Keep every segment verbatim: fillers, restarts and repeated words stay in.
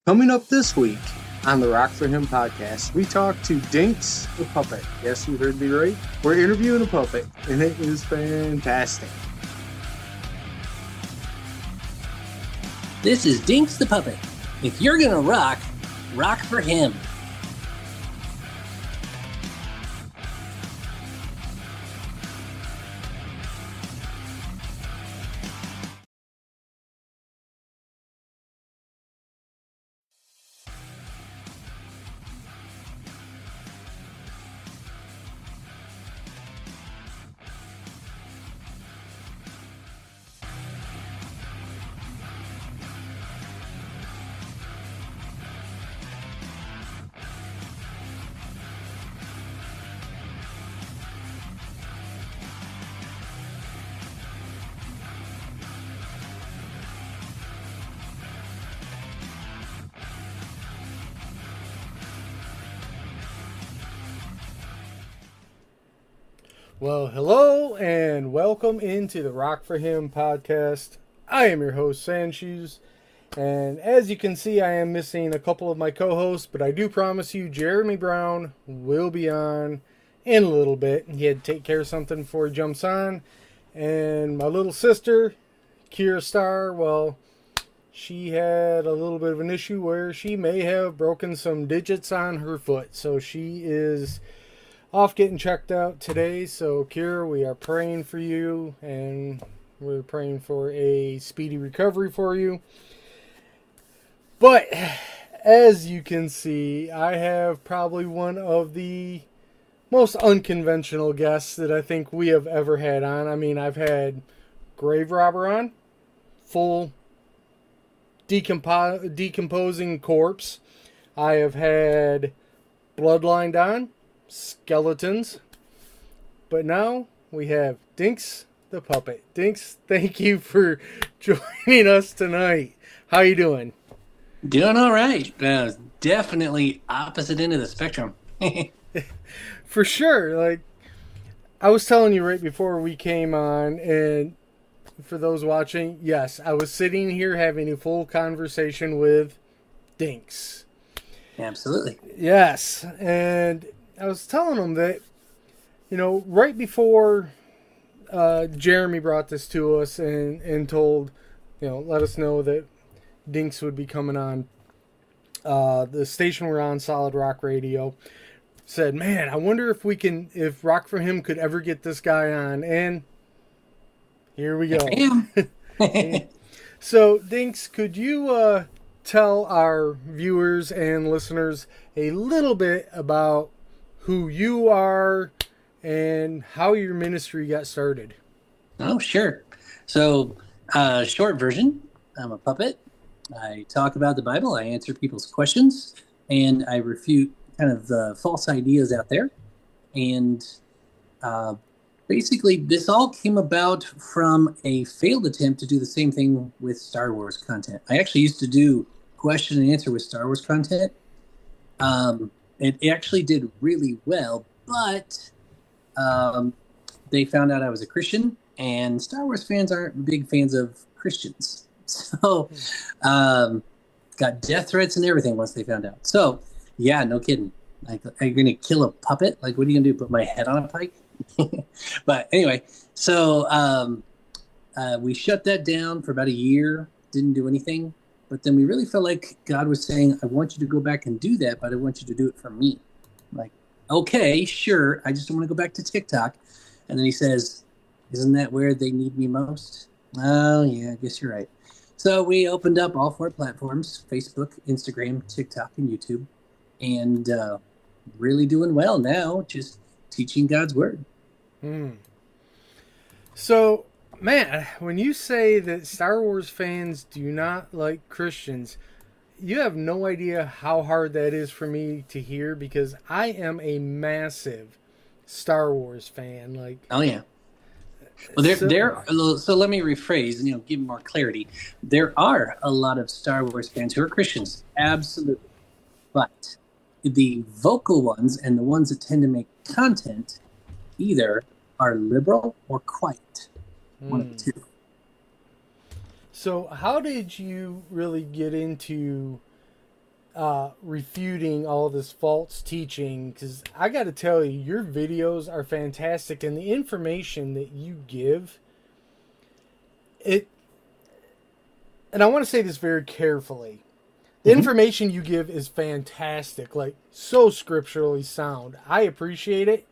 Coming up this week on the Rock for Him podcast, we talk to Dinks the Puppet. Yes, you heard me right. We're interviewing a puppet, and it is fantastic. This is Dinks the Puppet. If you're gonna rock, rock for him. Well, hello and welcome into the Rock for Him podcast. I am your host, Sanshoes, and as you can see, I am missing a couple of my co-hosts, but I do promise you Jeremy Brown will be on in a little bit. He had to take care of something before he jumps on, and my little sister, Kira Starr, well, she had a little bit of an issue where she may have broken some digits on her foot, so she is off getting checked out today. So Kira, we are praying for you, and we're praying for a speedy recovery for you. But as you can see, I have probably one of the most unconventional guests that I think we have ever had on. I mean, I've had grave robber on, full decompo- decomposing corpse. I have had bloodlined on, skeletons, but now we have Dinks the Puppet. Dinks, thank you for joining us tonight. How you doing? Doing all right. Uh, definitely opposite end of the spectrum. For sure. Like, I was telling you right before we came on, and for those watching, yes, I was sitting here having a full conversation with Dinks. Absolutely. Yes, and I was telling him that, you know, right before uh, Jeremy brought this to us and, and told, you know, let us know that Dinks would be coming on uh, the station we're on, Solid Rock Radio, said, man, I wonder if we can, if Rock for Him could ever get this guy on. And here we go. So, Dinks, could you uh, tell our viewers and listeners a little bit about who you are and how your ministry got started? Oh, sure. So, uh, short version, I'm a puppet. I talk about the Bible, I answer people's questions, and I refute kind of the false ideas out there. And uh, basically, this all came about from a failed attempt to do the same thing with Star Wars content. I actually used to do question and answer with Star Wars content. Um, it actually did really well, but um, they found out I was a Christian, and Star Wars fans aren't big fans of Christians. So, um, got death threats and everything once they found out. So, yeah, no kidding. Like, are you going to kill a puppet? Like, what are you going to do, put my head on a pike? But anyway, so um, uh, we shut that down for about a year, didn't do anything. But then we really felt like God was saying, I want you to go back and do that, but I want you to do it for me. I'm like, okay, sure. I just don't want to go back to TikTok. And then he says, isn't that where they need me most? Oh, yeah, I guess you're right. So we opened up all four platforms, Facebook, Instagram, TikTok, and YouTube. And uh, really doing well now, just teaching God's word. Hmm. So, man, when you say that Star Wars fans do not like Christians, you have no idea how hard that is for me to hear, because I am a massive Star Wars fan. Like, oh yeah. Well, there, so, there. So let me rephrase and you know give more clarity. There are a lot of Star Wars fans who are Christians, absolutely, but the vocal ones and the ones that tend to make content either are liberal or quiet. One of the two. So how did you really get into uh, refuting all this false teaching, because I got to tell you, your videos are fantastic, and the information that you give, it, and I want to say this very carefully, the mm-hmm. information you give is fantastic, like so scripturally sound. I appreciate it,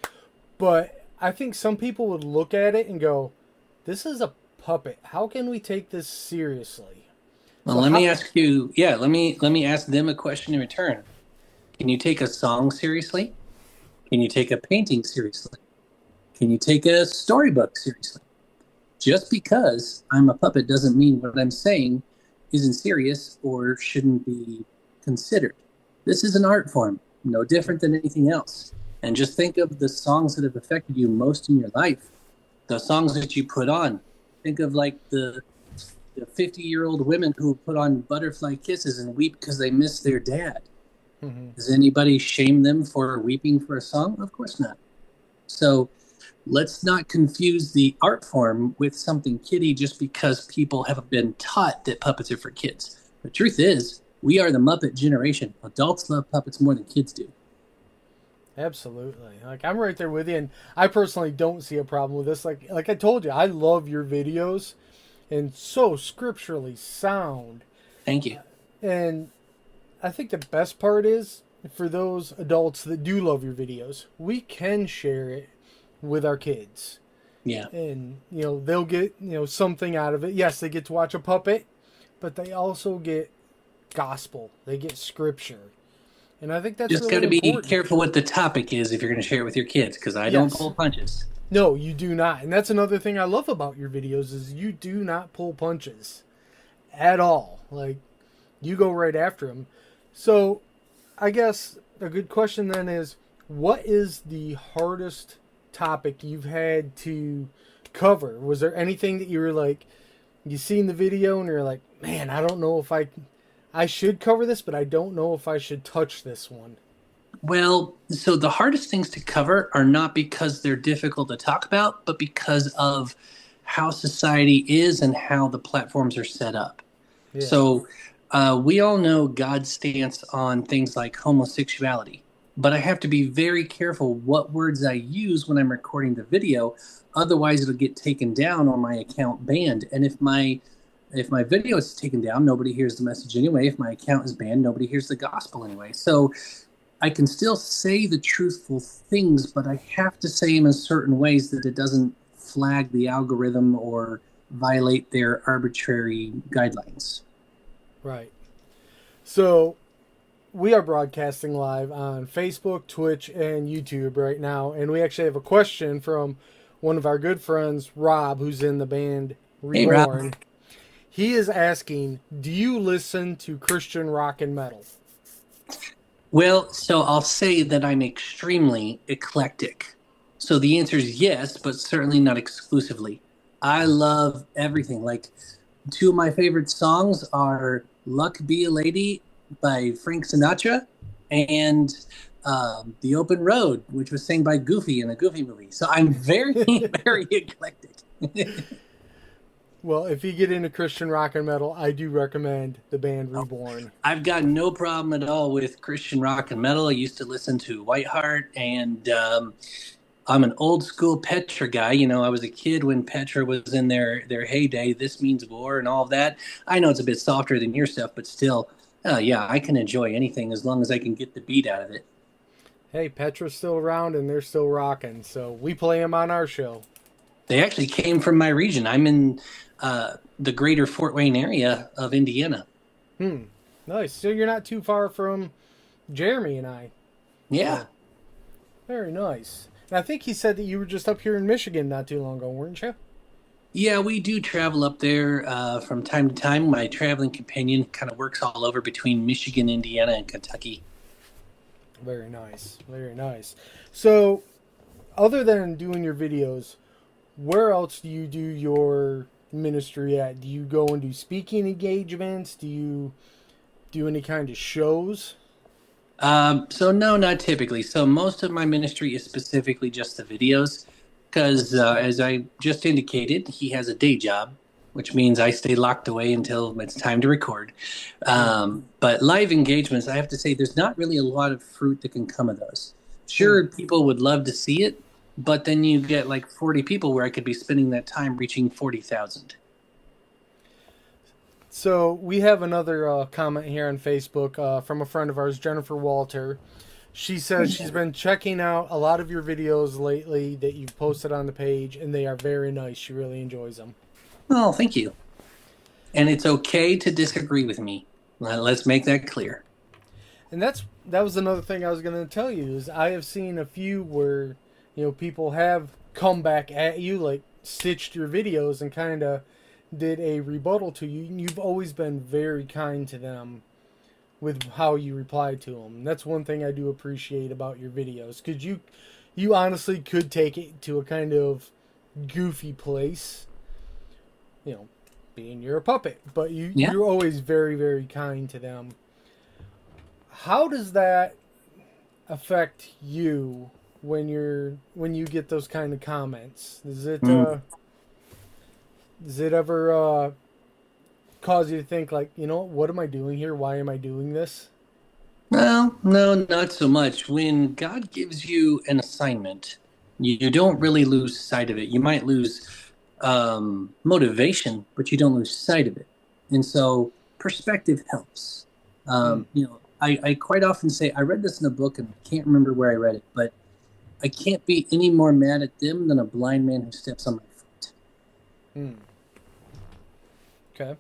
but I think some people would look at it and go, this is a puppet. How can we take this seriously? Well, so let how- me ask you, yeah, let me let me ask them a question in return. Can you take a song seriously? Can you take a painting seriously? Can you take a storybook seriously? Just because I'm a puppet doesn't mean what I'm saying isn't serious or shouldn't be considered. This is an art form, no different than anything else. And just think of the songs that have affected you most in your life, the songs that you put on. Think of like the the fifty-year-old women who put on Butterfly Kisses and weep because they miss their dad. Mm-hmm. Does anybody shame them for weeping for a song? Of course not. So let's not confuse the art form with something kiddie just because people have been taught that puppets are for kids. The truth is, we are the Muppet generation. Adults love puppets more than kids do. Absolutely. Like, I'm right there with you, and I personally don't see a problem with this. Like, like I told you, I love your videos, and so scripturally sound. Thank you. And I think the best part is, for those adults that do love your videos, we can share it with our kids. Yeah. And, you know, they'll get, you know, something out of it. Yes, they get to watch a puppet, but they also get gospel. They get scripture. And I think that's just really got to be important. Careful what the topic is if you're going to share it with your kids, because I Yes. don't pull punches. No, you do not. And that's another thing I love about your videos is you do not pull punches at all. Like, you go right after them. So, I guess a good question then is, what is the hardest topic you've had to cover? Was there anything that you were like, you seen the video and you're like, man, I don't know if I, I should cover this, but I don't know if I should touch this one? Well, so the hardest things to cover are not because they're difficult to talk about, but because of how society is and how the platforms are set up. Yeah. So uh, we all know God's stance on things like homosexuality, but I have to be very careful what words I use when I'm recording the video. Otherwise, it'll get taken down or my account banned. And if my if my video is taken down, nobody hears the message anyway. If my account is banned, nobody hears the gospel anyway. So I can still say the truthful things, but I have to say them in certain ways that it doesn't flag the algorithm or violate their arbitrary guidelines. Right. So we are broadcasting live on Facebook, Twitch, and YouTube right now, and we actually have a question from one of our good friends, Rob, who's in the band Reborn. Hey, Rob. He is asking, do you listen to Christian rock and metal? Well, so I'll say that I'm extremely eclectic. So the answer is yes, but certainly not exclusively. I love everything. Like, two of my favorite songs are Luck Be a Lady by Frank Sinatra and um, The Open Road, which was sang by Goofy in a Goofy movie. So I'm very, very eclectic. Well, if you get into Christian rock and metal, I do recommend the band Reborn. I've got no problem at all with Christian rock and metal. I used to listen to Whiteheart, and um, I'm an old school Petra guy. You know, I was a kid when Petra was in their, their heyday, This Means War and all of that. I know it's a bit softer than your stuff, but still, uh, yeah, I can enjoy anything as long as I can get the beat out of it. Hey, Petra's still around, and they're still rocking, so we play them on our show. They actually came from my region. I'm in uh, the greater Fort Wayne area of Indiana. Hmm. Nice. So you're not too far from Jeremy and I. Yeah. So, very nice. And I think he said that you were just up here in Michigan not too long ago, weren't you? Yeah, we do travel up there uh, from time to time. My traveling companion kind of works all over between Michigan, Indiana, and Kentucky. Very nice. Very nice. So, other than doing your videos, where else do you do your ministry at? Do you go and do speaking engagements? Do you do any kind of shows? Um, so no, not typically. So most of my ministry is specifically just the videos because, uh, as I just indicated, he has a day job. which means I stay locked away until it's time to record. Um, but live engagements, I have to say, there's not really a lot of fruit that can come of those. Sure, people would love to see it, but then you get like forty people where I could be spending that time reaching forty thousand. So we have another uh, comment here on Facebook uh, from a friend of ours, Jennifer Walter. She says she's been checking out a lot of your videos lately that you've posted on the page, and they are very nice. She really enjoys them. Oh, thank you. And it's okay to disagree with me. Let's make that clear. And that's that was another thing I was going to tell you is I have seen a few where, you know, people have come back at you, like stitched your videos and kind of did a rebuttal to you. You've always been very kind to them with how you reply to them. And that's one thing I do appreciate about your videos, because you, you honestly could take it to a kind of goofy place, you know, being you're a puppet, but you, yeah. you're always very, very kind to them. How does that affect you when you're when you get those kind of comments? Does it mm. uh, does it ever uh, cause you to think like, you know, what am I doing here? Why am I doing this? Well, no, not so much. When God gives you an assignment, you, you don't really lose sight of it. You might lose um, motivation, but you don't lose sight of it. And so perspective helps. Um, mm. You know, I, I quite often say, I read this in a book and I can't remember where I read it, but I can't be any more mad at them than a blind man who steps on my foot. Hmm. Okay.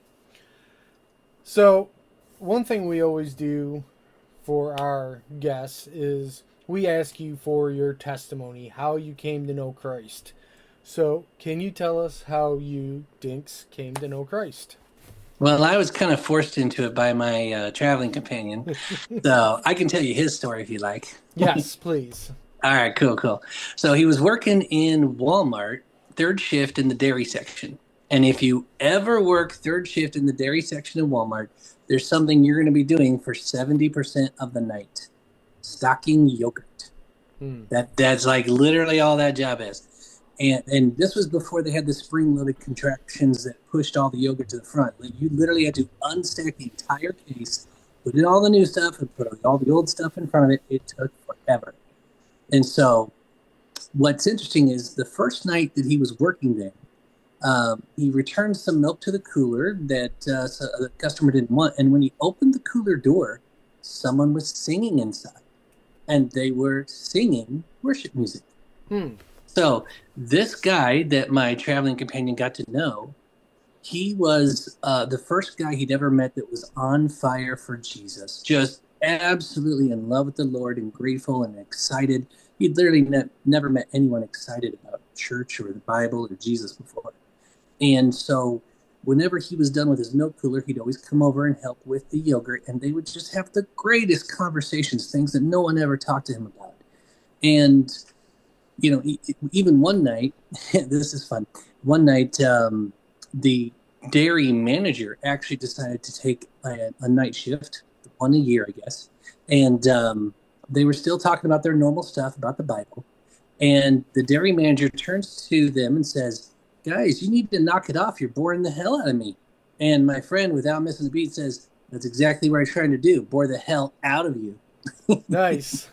So, one thing we always do for our guests is we ask you for your testimony, how you came to know Christ. So, can you tell us how you, Dinks, came to know Christ? Well, I was kind of forced into it by my uh, traveling companion, so I can tell you his story if you like. Yes, please. All right, cool, cool. So he was working in Walmart, third shift in the dairy section. And if you ever work third shift in the dairy section in Walmart, there's something you're going to be doing for seventy percent of the night. Stocking yogurt. Hmm. That That's like literally all that job is. And and this was before they had the spring-loaded contraptions that pushed all the yogurt to the front. Like you literally had to unstack the entire case, put in all the new stuff, and put all the old stuff in front of it. It took forever. And so what's interesting is the first night that he was working there, um, he returned some milk to the cooler that uh, so the customer didn't want. And when he opened the cooler door, someone was singing inside. And they were singing worship music. Hmm. So this guy that my traveling companion got to know, he was uh, the first guy he'd ever met that was on fire for Jesus, just absolutely in love with the Lord and grateful and excited. He'd literally ne- never met anyone excited about church or the Bible or Jesus before. And so whenever he was done with his milk cooler, he'd always come over and help with the yogurt, and they would just have the greatest conversations, things that no one ever talked to him about. And you know, even one night, this is fun. One night, um, the dairy manager actually decided to take a, a night shift, one a year, I guess. And um, they were still talking about their normal stuff, about the Bible. And the dairy manager turns to them and says, guys, you need to knock it off. You're boring the hell out of me. And my friend, without missing a beat, says, that's exactly what I'm trying to do, bore the hell out of you. Nice.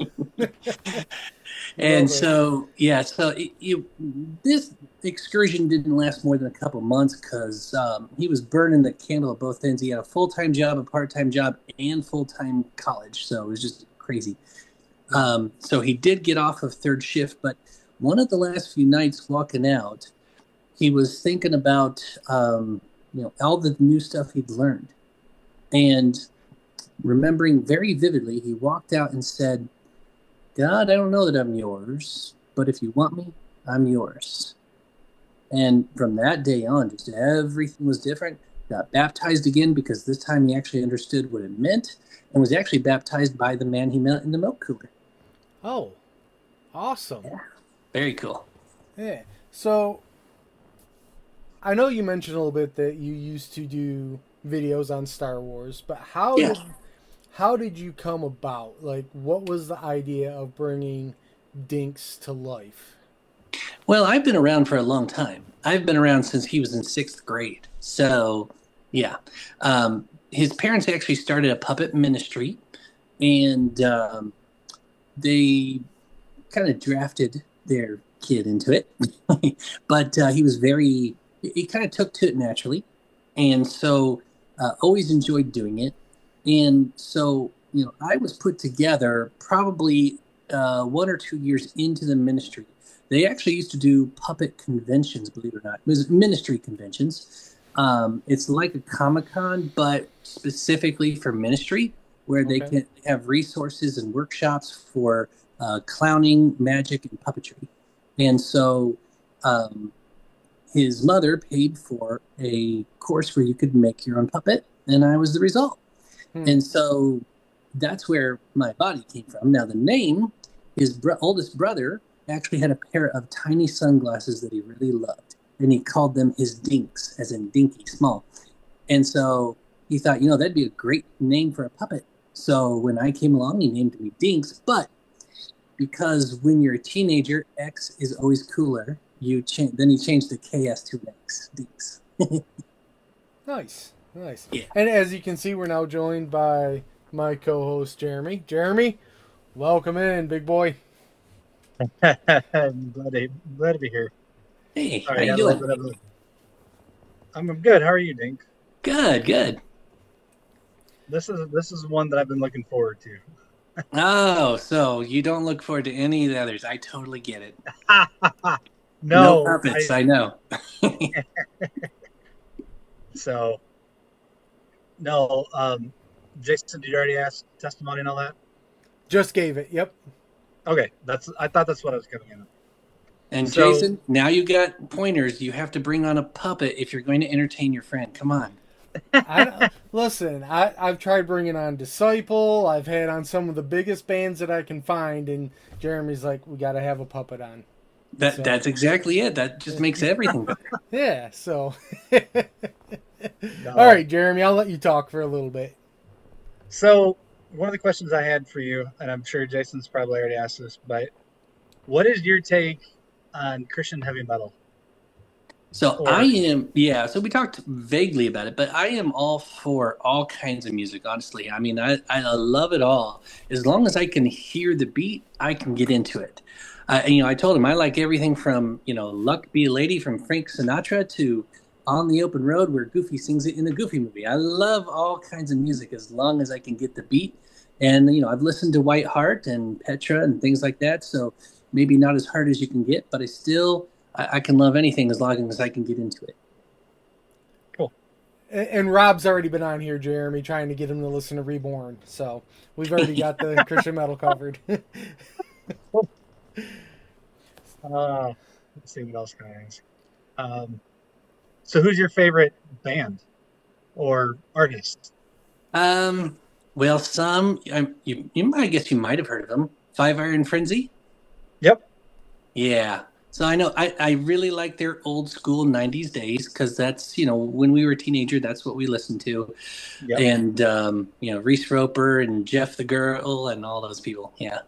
And so, yeah, so it, it, this excursion didn't last more than a couple months because um, he was burning the candle at both ends. He had a full-time job, a part-time job, and full-time college. So it was just crazy. Um, so he did get off of third shift, but one of the last few nights walking out, he was thinking about, um, you know, all the new stuff he'd learned. And remembering very vividly, he walked out and said, God, I don't know that I'm yours, but if you want me, I'm yours. And from that day on, just everything was different. Got baptized again because this time he actually understood what it meant and was actually baptized by the man he met in the milk cooler. Oh, awesome. Yeah, very cool. Yeah. So I know you mentioned a little bit that you used to do videos on Star Wars, but how yeah. did how did you come about? Like, what was the idea of bringing Dinks to life? Well, I've been around for a long time. I've been around since he was in sixth grade. So, yeah. Um, his parents actually started a puppet ministry, and um, they kind of drafted their kid into it. But uh, he was very, he kind of took to it naturally. And so, uh, always enjoyed doing it. And so, you know, I was put together probably uh, one or two years into the ministry. They actually used to do puppet conventions, believe it or not. It was ministry conventions. Um, it's like a Comic-Con, but specifically for ministry, where they Okay. can have resources and workshops for uh, clowning, magic, and puppetry. And so um, his mother paid for a course where you could make your own puppet, and I was the result. Hmm. And so that's where my body came from. Now, the name, his bro- oldest brother actually had a pair of tiny sunglasses that he really loved, and he called them his dinks, as in dinky, small. And so he thought, you know, that'd be a great name for a puppet. So when I came along, he named me Dinks. But because when you're a teenager, X is always cooler, you cha- then he changed the K S to X, Dinks. Nice, nice. Yeah. And as you can see, we're now joined by my co-host Jeremy. Jeremy, welcome in, big boy. I'm glad to, glad to be here. Hey, Sorry, how I you had a little doing? bit of a. I'm good. How are you, Dink? Good, good. This is this is one that I've been looking forward to. Oh, so you don't look forward to any of the others. I totally get it. no, puppets, I, I know. so no. Um, Jason, did you already ask testimony and all that? Just gave it. Yep. Okay, that's. I thought that's what I was coming in. And So- Jason, now you got pointers. You have to bring on a puppet if you're going to entertain your friend. Come on. I don't- listen, I, I've tried bringing on Disciple. I've had on some of the biggest bands that I can find, and Jeremy's like, we got to have a puppet on. That So- that's exactly it. That just makes everything better. Yeah, so. No. All right, Jeremy, I'll let you talk for a little bit. So one of the questions I had for you, and I'm sure Jason's probably already asked this, but what is your take on Christian heavy metal? So Or- I am, yeah. So we talked vaguely about it, but I am all for all kinds of music. Honestly, I mean, I I love it all. As long as I can hear the beat, I can get into it. Uh, you know, I told him I like everything from you know "Luck Be a Lady" from Frank Sinatra to "On the Open Road" where Goofy sings it in the Goofy movie. I love all kinds of music as long as I can get the beat. And you know, I've listened to White Heart and Petra and things like that. So maybe not as hard as you can get, but I still. I, I can love anything as long as I can get into it. And, and Rob's already been on here, Jeremy, trying to get him to listen to Reborn. So we've already got the Christian metal covered. Uh, let's see what else can I ask. Um, so who's your favorite band or artist? Um, well, some I, you, you might I guess you might have heard of them. Five Iron Frenzy. Yep. Yeah. So I know I, I really like their old school nineties days because that's you know when we were a teenager that's what we listened to, Yep. and um, you know Reese Roper and Jeff the Girl and all those people. Yeah.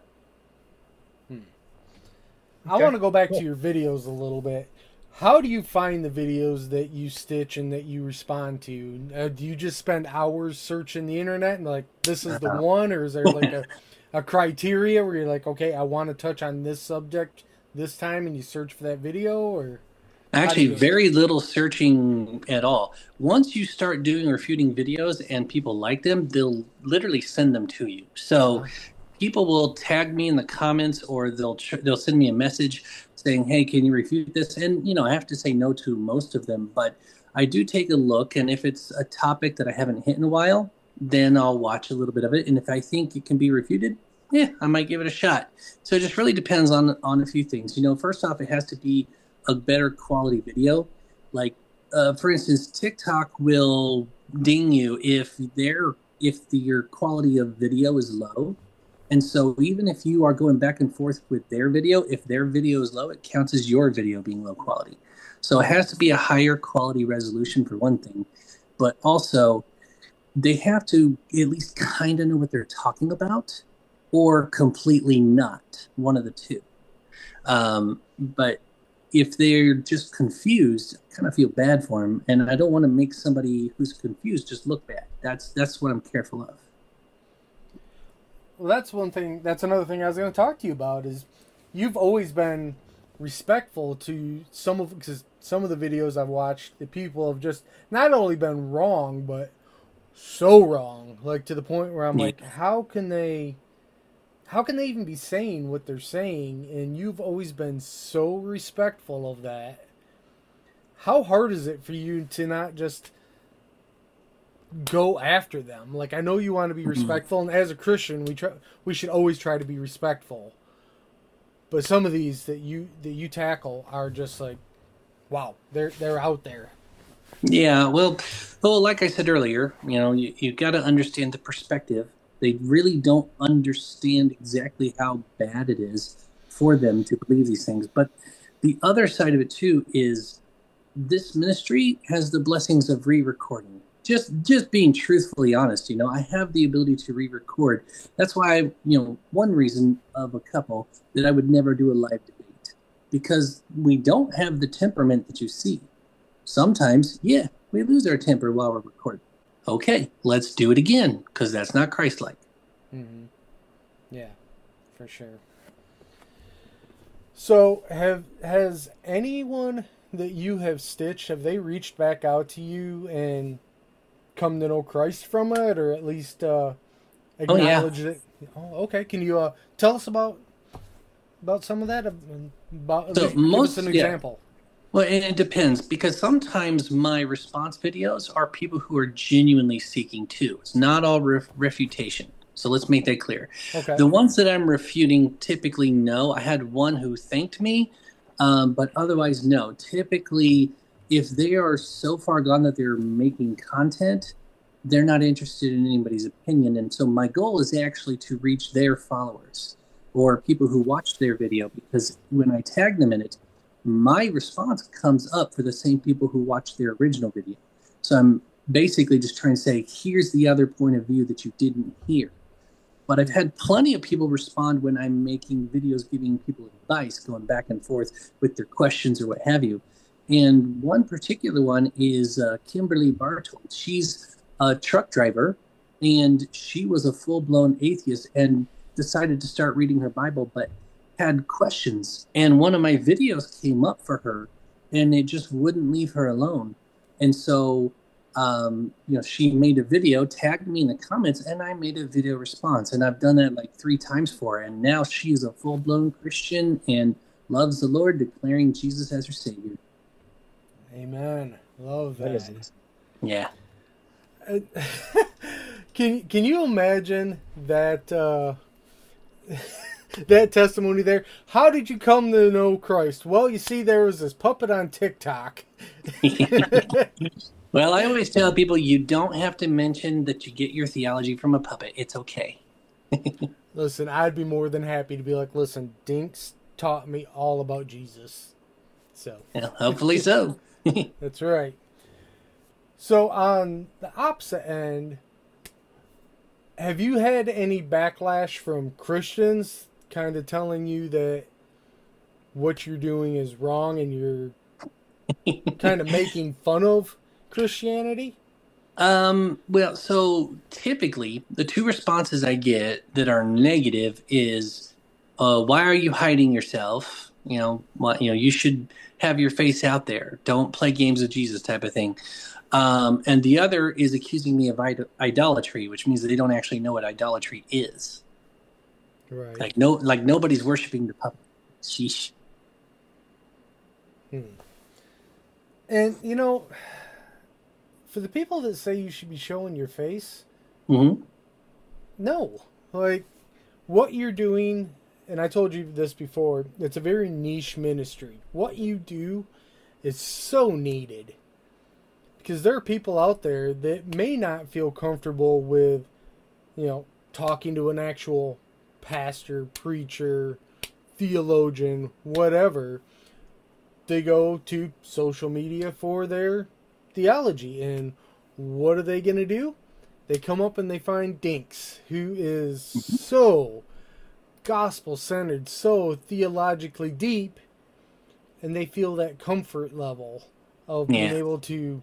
I Okay, want to go back cool. to your videos a little bit. How do you find the videos that you stitch and that you respond to? Uh, do you just spend hours searching the internet and like, this is the Uh-huh. one? Or is there like a, a criteria where you're like, okay, I want to touch on this subject this time and you search for that video? Or Actually, you- very little searching at all. Once you start doing refuting videos and people like them, they'll literally send them to you. So people will tag me in the comments, or they'll tr- they'll send me a message saying, "Hey, can you refute this?" And you know, I have to say no to most of them, but I do take a look. And if it's a topic that I haven't hit in a while, then I'll watch a little bit of it. And if I think it can be refuted, yeah, I might give it a shot. So it just really depends on on a few things. You know, first off, it has to be a better quality video. Like, uh, for instance, TikTok will ding you if their if the, your quality of video is low. And so even if you are going back and forth with their video, if their video is low, it counts as your video being low quality. So it has to be a higher quality resolution for one thing, but also they have to at least kind of know what they're talking about, or completely not, one of the two. Um, but if they're just confused, I kind of feel bad for them, and I don't want to make somebody who's confused just look bad. That's that's what I'm careful of. Well, that's one thing. That's another thing I was going to talk to you about. Is you've always been respectful to some of because some of the videos I've watched, the people have just not only been wrong, but so wrong, like to the point where I'm Yeah. like, how can they, how can they even be saying what they're saying? And you've always been so respectful of that. How hard is it for you to not just go after them? Like, I know you want to be respectful, and as a Christian, we try, we should always try to be respectful. But some of these that you that you tackle are just like, wow, they're they're out there. Yeah, well, well, like I said earlier, you know, you you got to understand the perspective. They really don't understand exactly how bad it is for them to believe these things. But the other side of it too is this ministry has the blessings of re-recording. Just just being truthfully honest, you know, I have the ability to re-record. That's why, I, you know, one reason of a couple that I would never do a live debate, because we don't have the temperament that you see. Sometimes, yeah, we lose our temper while we're recording. Okay, let's do it again, because that's not Christ-like. Mm-hmm. Yeah, for sure. So, have has anyone that you have stitched, have they reached back out to you and come to know Christ from it, or at least uh, acknowledge oh, yeah. it? Oh, okay. Can you uh, tell us about about some of that? About, so give most, us an yeah. example. Well, and it depends, because sometimes my response videos are people who are genuinely seeking too. It's not all ref- refutation. So let's make that clear. Okay. The ones that I'm refuting typically no. I had one who thanked me, um, but otherwise no. Typically, if they are so far gone that they're making content, they're not interested in anybody's opinion. And so my goal is actually to reach their followers or people who watch their video, because when I tag them in it, my response comes up for the same people who watched their original video. So I'm basically just trying to say, here's the other point of view that you didn't hear. But I've had plenty of people respond when I'm making videos giving people advice, going back and forth with their questions or what have you. And one particular one is uh, Kimberly Bartold. She's a truck driver, and she was a full-blown atheist and decided to start reading her Bible, but had questions. And one of my videos came up for her, and it just wouldn't leave her alone. And so, um, you know, she made a video, tagged me in the comments, and I made a video response. And I've done that like three times for her. And now she is a full-blown Christian and loves the Lord, declaring Jesus as her Savior. Amen. Love that. That is- Yeah. Uh, can can you imagine that uh, that testimony there? How did you come to know Christ? Well, you see, there was this puppet on TikTok. Well, I always tell people you don't have to mention that you get your theology from a puppet. It's okay. Listen, I'd be more than happy to be like, listen, Dinks taught me all about Jesus. So Yeah, hopefully so. that's right. So on the opposite end, have you had any backlash from Christians kind of telling you that what you're doing is wrong and you're kind of making fun of Christianity? Um, well, so typically the two responses I get that are negative is, uh, why are you hiding yourself? You know, what, you know, you should have your face out there. Don't play games with Jesus type of thing. Um, and the other is accusing me of id- idolatry, which means that they don't actually know what idolatry is. Right. Like no, like nobody's worshiping the puppet. Sheesh. Hmm. And, you know, for the people that say you should be showing your face, Mm-hmm. no. Like, what you're doing, and I told you this before, it's a very niche ministry. What you do is so needed. Because there are people out there that may not feel comfortable with, you know, talking to an actual pastor, preacher, theologian, whatever. They go to social media for their theology. And what are they going to do? They come up and they find Dinks, who is so gospel-centered, so theologically deep. and they feel that comfort level of being Yeah. able to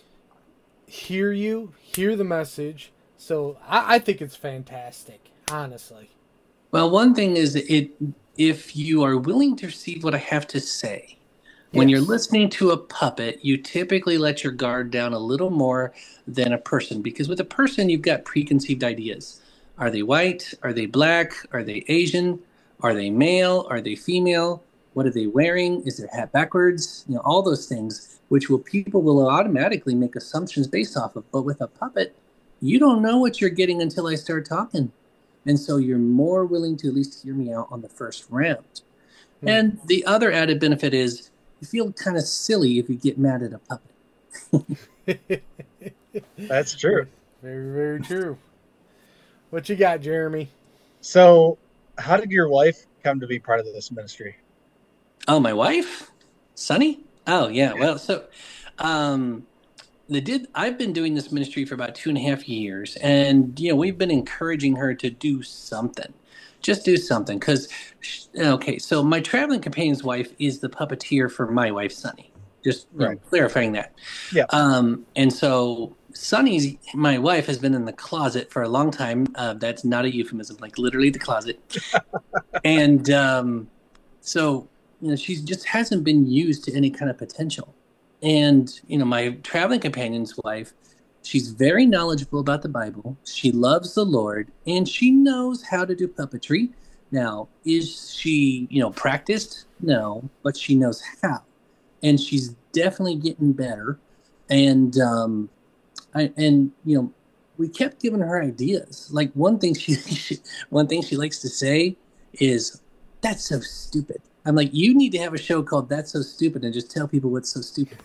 hear you, hear the message. So I, I think it's fantastic, honestly. Well, one thing is it if you are willing to receive what I have to say, when you're Yes. listening to a puppet, you typically let your guard down a little more than a person, because with a person you've got preconceived ideas. Are they white? Are they black? Are they Asian? Are they male? Are they female? What are they wearing? Is their hat backwards? You know, all those things, which will people will automatically make assumptions based off of. But with a puppet, you don't know what you're getting until I start talking. And so you're more willing to at least hear me out on the first round. Hmm. And the other added benefit is you feel kind of silly if you get mad at a puppet. That's true. Very, very true. What you got, Jeremy? So, how did your wife come to be part of this ministry? Oh, my wife? Sunny? Oh, yeah. Well, so um, they did. I've been doing this ministry for about two and a half years. And, you know, we've been encouraging her to do something. Just do something. Because, okay, so my traveling companion's wife is the puppeteer for my wife, Sunny. Just you know, Right. clarifying that. Yeah. Um, and so Sunny's, my wife, has been in the closet for a long time. Uh, that's not a euphemism, like literally the closet. and um, so, you know, she just hasn't been used to any kind of potential. And, you know, my traveling companion's wife, she's very knowledgeable about the Bible. She loves the Lord, and she knows how to do puppetry. Now, is she, you know, practiced? No, but she knows how. And she's definitely getting better. And, um, I, and, you know, we kept giving her ideas. Like one thing she, she, one thing she likes to say is, "That's so stupid." I'm like, you need to have a show called "That's So Stupid" and just tell people what's so stupid.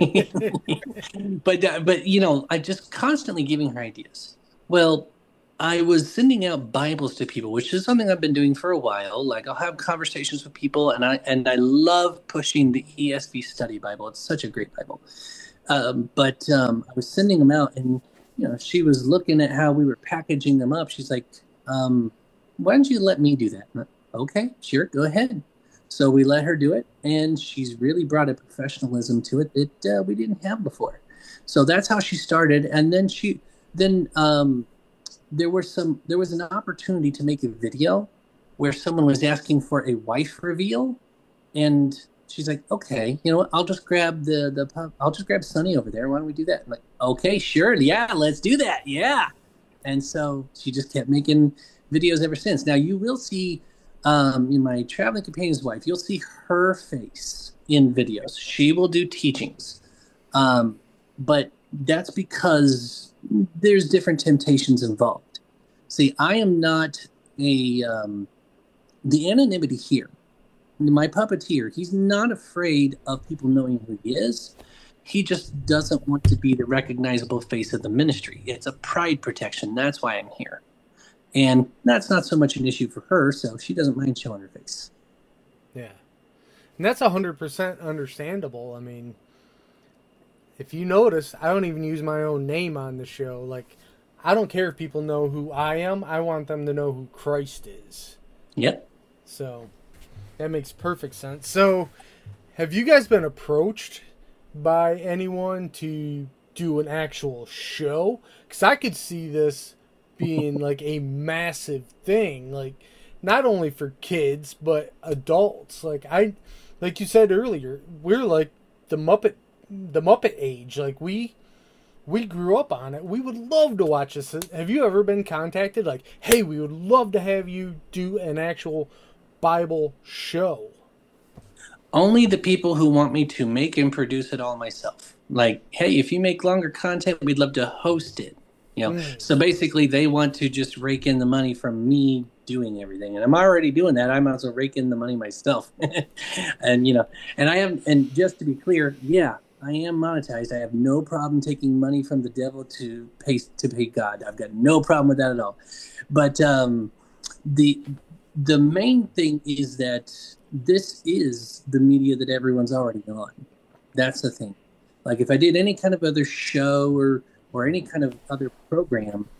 but, uh, but, you know, I'm just constantly giving her ideas. Well, I was sending out Bibles to people, which is something I've been doing for a while. Like I'll have conversations with people, and I and I love pushing the E S V Study Bible. It's such a great Bible. Um, but um, I was sending them out, and you know, she was looking at how we were packaging them up. She's like, um, "Why don't you let me do that?" I'm like, okay, sure, go ahead. So we let her do it, and she's really brought a professionalism to it that uh, we didn't have before. So that's how she started, and then she then. Um, There were some. There was an opportunity to make a video where someone was asking for a wife reveal, and she's like, "Okay, you know what? I'll just grab the the. I'll just grab Sunny over there. Why don't we do that?" I'm like, "Okay, sure, yeah, let's do that, yeah." And so she just kept making videos ever since. Now you will see, um, in my traveling companion's wife, you'll see her face in videos. She will do teachings, um, but that's because there's different temptations involved. See, I am not a um, the anonymity here. My puppeteer, he's not afraid of people knowing who he is. He just doesn't want to be the recognizable face of the ministry. It's a pride protection. That's why I'm here. And that's not so much an issue for her, so she doesn't mind showing her face. Yeah. And that's one hundred percent understandable. I mean, if you notice, I don't even use my own name on the show. Like, I don't care if people know who I am. I want them to know who Christ is. Yep. So, that makes perfect sense. So, have you guys been approached by anyone to do an actual show? Because I could see this being like a massive thing. Like, not only for kids, but adults. Like, I, like you said earlier, we're like the Muppet the Muppet age. Like we we grew up on it. We would love to watch this. Have you ever been contacted like, "Hey, we would love to have you do an actual Bible show"? Only the people who want me to make and produce it all myself. Like, hey, if you make longer content, we'd love to host it. You know, Mm. so basically they want to just rake in the money from me doing everything. And I'm already doing that. I might as well rake in the money myself. and, you know, and I have, and just to be clear, yeah, I am monetized. I have no problem taking money from the devil to pay to pay God. I've got no problem with that at all. But um, the the main thing is that this is the media that everyone's already on. That's the thing. Like if I did any kind of other show or or any kind of other program,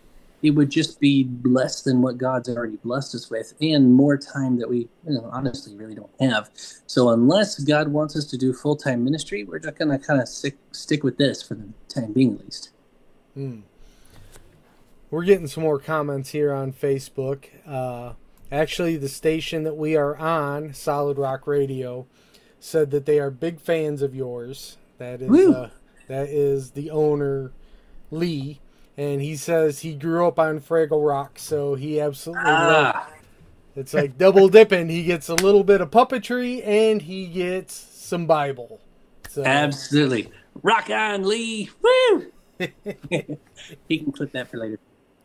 it would just be less than what God's already blessed us with, and more time that we, you know, honestly really don't have. So unless God wants us to do full-time ministry, we're just going to kind of stick, stick with this for the time being, at least. Hmm. We're getting some more comments here on Facebook. Uh, actually, the station that we are on, Solid Rock Radio, said that they are big fans of yours. That is, uh, that is the owner, Lee, and he says he grew up on Fraggle Rock, so he absolutely Ah. loves it. It's like double dipping. He gets a little bit of puppetry and he gets some Bible. So, Absolutely. Rock on, Lee. Woo! He can clip that for later.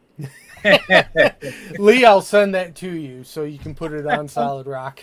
Lee, I'll send that to you so you can put it on Solid Rock.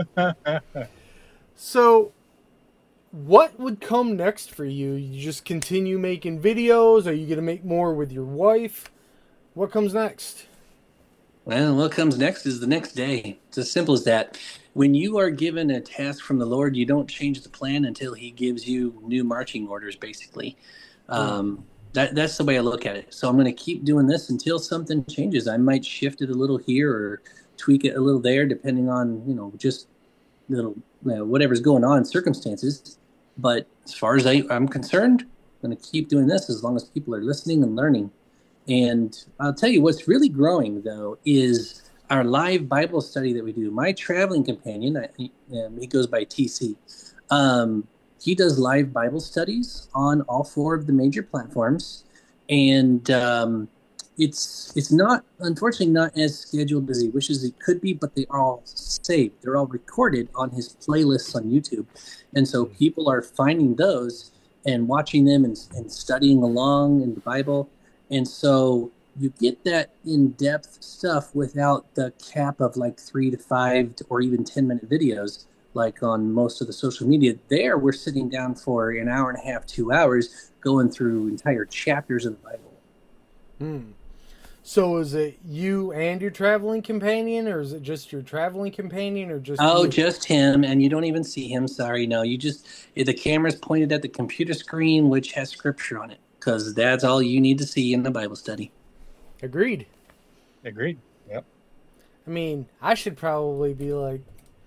So, what would come next for you? You just continue making videos? Are you going to make more with your wife? What comes next? Well, what comes next is the next day. It's as simple as that. When you are given a task from the Lord, you don't change the plan until He gives you new marching orders, basically. Um, that, that's the way I look at it. So I'm going to keep doing this until something changes. I might shift it a little here or tweak it a little there, depending on, you know, just little, you know, whatever's going on, circumstances. But as far as I, I'm concerned, I'm going to keep doing this as long as people are listening and learning. And I'll tell you what's really growing, though, is our live Bible study that we do. My traveling companion, I, um, he goes by T C, um, he does live Bible studies on all four of the major platforms. And um, it's it's not, unfortunately, not as scheduled as he wishes it could be, but they are all saved. They're all recorded on his playlists on YouTube. And so people are finding those and watching them and, and studying along in the Bible. And so you get that in-depth stuff without the cap of like three to five to, or even ten-minute videos like on most of the social media. There, we're sitting down for an hour and a half, two hours, going through entire chapters of the Bible. Hmm. So is it you and your traveling companion, or is it just your traveling companion, or just Oh, you? just him, and you don't even see him. Sorry, no. You just, the camera's pointed at the computer screen, which has scripture on it, because that's all you need to see in the Bible study. Agreed. Agreed. Yep. I mean, I should probably be like,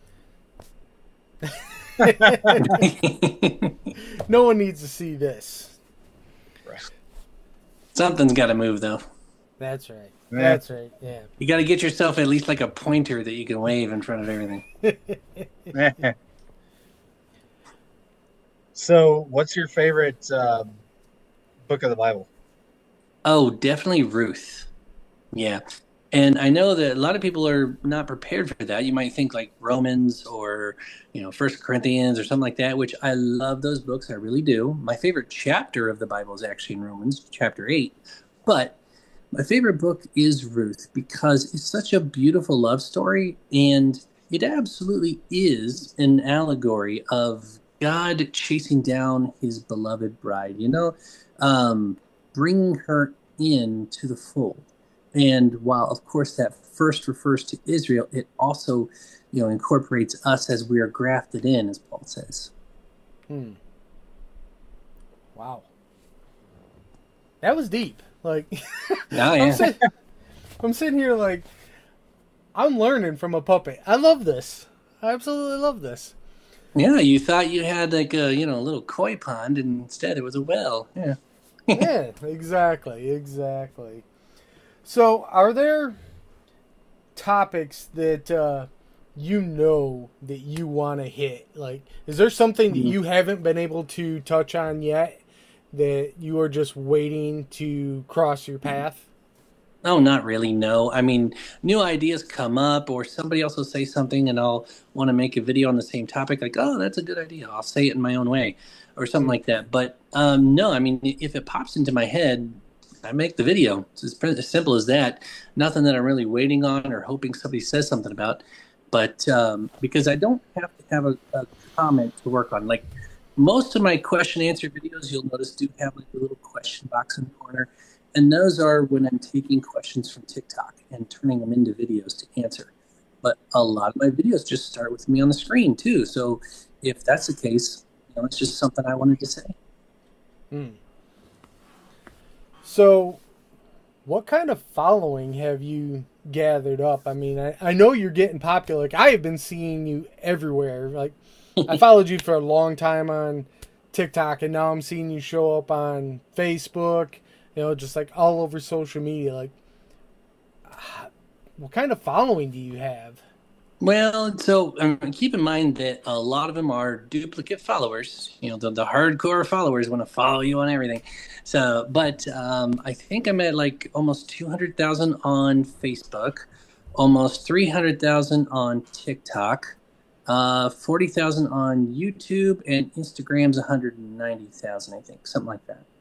no one needs to see this. Right. Something's got to move, though. That's right. Yeah. That's right. Yeah. You got to get yourself at least like a pointer that you can wave in front of everything. So, what's your favorite uh, book of the Bible? Oh, definitely Ruth. Yeah. And I know that a lot of people are not prepared for that. You might think like Romans or, you know, First Corinthians or something like that, which I love those books. I really do. My favorite chapter of the Bible is actually in Romans, chapter eight. But my favorite book is Ruth because it's such a beautiful love story. And it absolutely is an allegory of God chasing down his beloved bride, you know, um, bringing her in to the fold. And while, of course, that first refers to Israel, it also, you know, incorporates us as we are grafted in, as Paul says. Hmm. Wow. That was deep. Like, Oh, yeah. I'm, sitting, I'm sitting here like, I'm learning from a puppet. I love this. I absolutely love this. Yeah, you thought you had like a, you know, a little koi pond, and instead it was a well. Yeah. Yeah, exactly, exactly. So, are there topics that uh, you know that you want to hit? Like, is there something that you haven't been able to touch on yet that you are just waiting to cross your path? Oh, not really, no. I mean, new ideas come up, or somebody else will say something, and I'll want to make a video on the same topic, like, oh, that's a good idea. I'll say it in my own way, or something like that. But um, no, I mean, if it pops into my head, I make the video. It's as, as simple as that. Nothing that I'm really waiting on or hoping somebody says something about. But um, because I don't have to have a, a comment to work on. Like most of my question answer videos, you'll notice do have like a little question box in the corner. And those are when I'm taking questions from TikTok and turning them into videos to answer. But a lot of my videos just start with me on the screen too. So if that's the case, you know, it's just something I wanted to say. Hmm. So, What kind of following have you gathered up? I mean, I, I know you're getting popular. Like, I have been seeing you everywhere. Like, I followed you for a long time on TikTok, and now I'm seeing you show up on Facebook, you know, just like all over social media. Like, what kind of following do you have? Well, so um, keep in mind that a lot of them are duplicate followers. You know, the, the hardcore followers want to follow you on everything. So, but um, I think I'm at like almost two hundred thousand on Facebook, almost three hundred thousand on TikTok, uh, forty thousand on YouTube, and Instagram's one hundred ninety thousand, I think, something like that.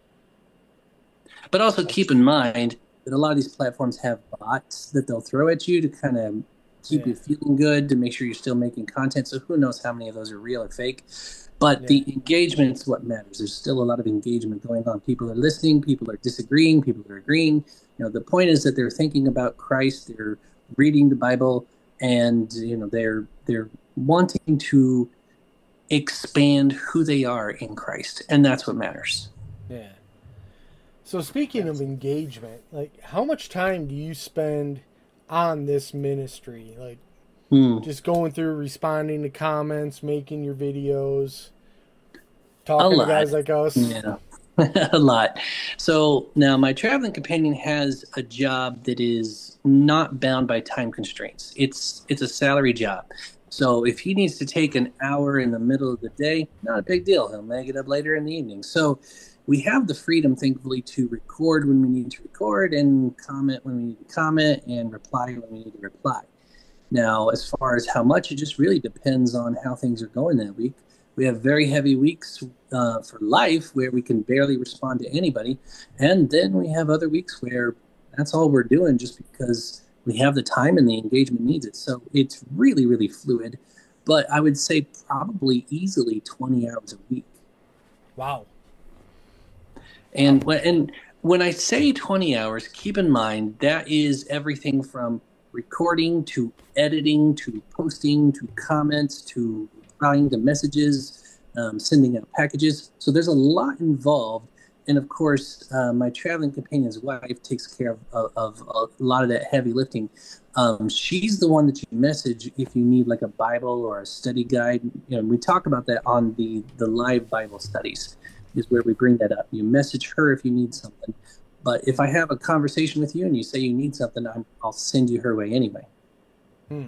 But also keep in mind that a lot of these platforms have bots that they'll throw at you to kind of keep yeah. you feeling good, to make sure you're still making content. So who knows how many of those are real or fake. But yeah. the engagement is what matters. There's still a lot of engagement going on. People are listening. People are disagreeing. People are agreeing. You know, the point is that they're thinking about Christ. They're reading the Bible, and you know, they're they're wanting to expand who they are in Christ, and that's what matters. Yeah. So speaking yes. of engagement, like, how much time do you spend on this ministry? Like, hmm. just going through, responding to comments, making your videos, talking to guys like us? Yeah, a lot. So now my traveling companion has a job that is not bound by time constraints. It's it's a salary job. So if he needs to take an hour in the middle of the day, not a big deal. He'll make it up later in the evening. So we have the freedom, thankfully, to record when we need to record and comment when we need to comment and reply when we need to reply. Now, as far as how much, it just really depends on how things are going that week. We have very heavy weeks uh, for life where we can barely respond to anybody. And then we have other weeks where that's all we're doing just because we have the time and the engagement needs it. So it's really, really fluid. But I would say probably easily twenty hours a week. Wow. And when, and when I say twenty hours, keep in mind that is everything from recording to editing to posting to comments to replying to messages, um, sending out packages. So there's a lot involved. And of course, uh, my traveling companion's wife takes care of, of, of a lot of that heavy lifting. Um, she's the one that you message if you need like a Bible or a study guide. You know, we talk about that on the, the live Bible studies. Is where we bring that up. You message her if you need something. But if I have a conversation with you and you say you need something, I'm, I'll send you her way anyway. Hmm.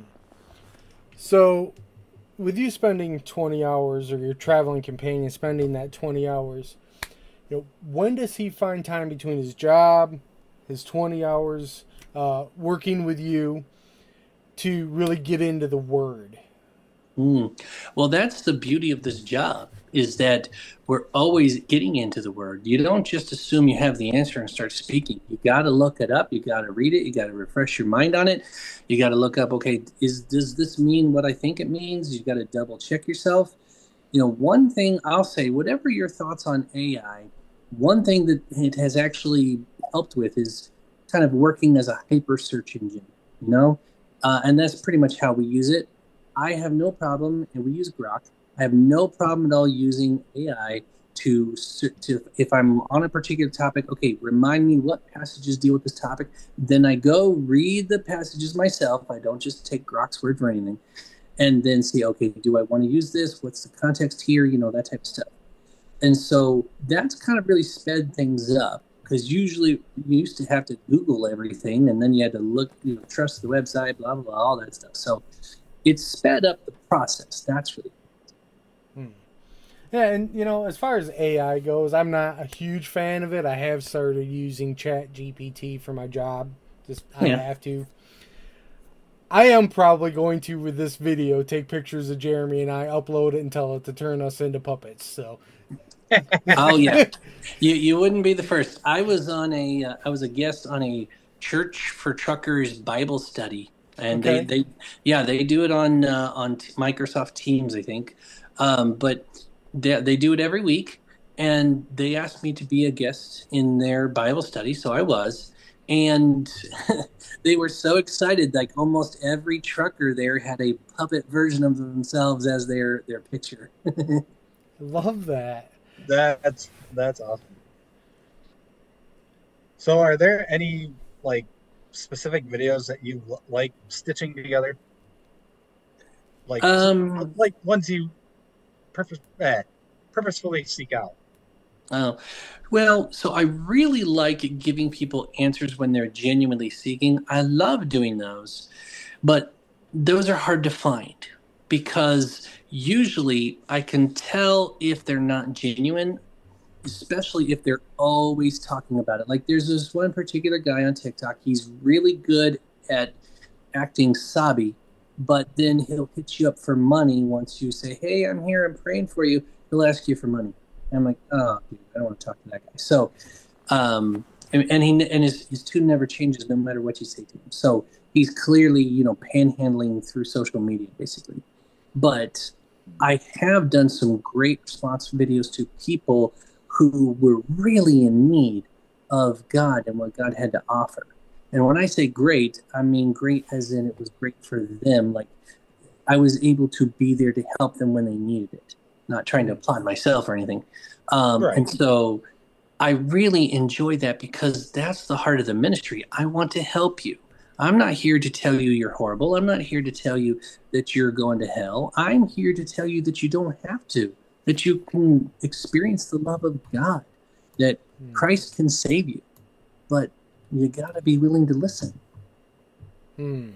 So with you spending twenty hours, or your traveling companion spending that twenty hours, you know, when does he find time between his job, his twenty hours, uh, working with you to really get into the Word? Mm. Well, that's the beauty of this job, is that we're always getting into the Word. You don't just assume you have the answer and start speaking. You got to look it up. You got to read it. You got to refresh your mind on it. You got to look up, okay, is does this mean what I think it means? You got to double check yourself. You know, one thing I'll say, whatever your thoughts on A I, one thing that it has actually helped with is kind of working as a hyper search engine, you know? Uh, and that's pretty much how we use it. I have no problem, and we use Grok. I have no problem at all using A I to, to, if I'm on a particular topic, okay, remind me what passages deal with this topic. Then I go read the passages myself. I don't just take Grok's word for anything. And then see, okay, do I want to use this? What's the context here? You know, that type of stuff. And so that's kind of really sped things up, because usually you used to have to Google everything, and then you had to look, you know, trust the website, blah, blah, blah, all that stuff. So it's sped up the process. That's really hmm. Yeah, and, you know, as far as A I goes, I'm not a huge fan of it. I have started using Chat G P T for my job. Just, I yeah. have to. I am probably going to, with this video, take pictures of Jeremy and I, upload it and tell it to turn us into puppets. So, oh yeah, you you wouldn't be the first. I was on a uh, I was a guest on a Church for Truckers Bible study, and okay. they, they yeah they do it on uh, on t- Microsoft Teams, I think, um, but they they do it every week, and they asked me to be a guest in their Bible study, so I was. And they were so excited, like almost every trucker there had a puppet version of themselves as their, their picture. Love that. That's that's awesome. So, are there any like specific videos that you l- like stitching together? Like, Um, like ones you purpose, eh, purposefully seek out? oh, well, so I really like giving people answers when they're genuinely seeking. I love doing those, but those are hard to find because usually I can tell if they're not genuine, especially if they're always talking about it. Like there's this one particular guy on TikTok, he's really good at acting sobby, but then he'll hit you up for money once you say, "Hey, I'm here, I'm praying for you." He'll ask you for money. And I'm like, "Oh, dude, I don't want to talk to that guy." So, um, and, and he and his his tune never changes no matter what you say to him. So he's clearly, you know, panhandling through social media, basically. But I have done some great response videos to people who were really in need of God and what God had to offer. And when I say great, I mean great as in it was great for them. Like I was able to be there to help them when they needed it, not trying to applaud myself or anything. Um, Right. And so I really enjoy that because that's the heart of the ministry. I want to help you. I'm not here to tell you you're horrible. I'm not here to tell you that you're going to hell. I'm here to tell you that you don't have to, that you can experience the love of God, that Hmm. Christ can save you. But you got to be willing to listen. Hmm.